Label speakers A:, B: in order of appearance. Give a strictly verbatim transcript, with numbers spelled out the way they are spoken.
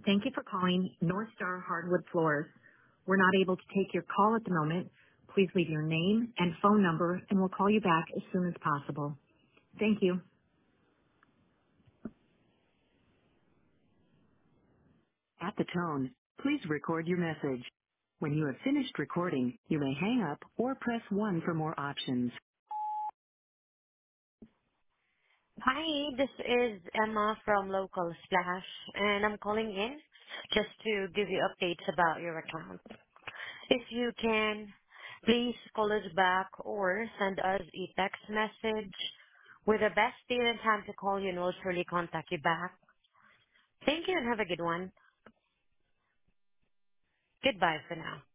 A: Thank you for calling North Star Hardwood Floors. We're not able to take your call at the moment. Please leave your name and phone number, and we'll call you back as soon as possible. Thank you. At the tone, please record your message. When you have finished recording, you may hang up or press one for more options.
B: Hi, this is Emma from Local Splash, and I'm calling in just to give you updates about your account. If you can, please call us back or send us a text message with the best date and time to call you, and we'll surely contact you back. Thank you and have a good one. Goodbye for now.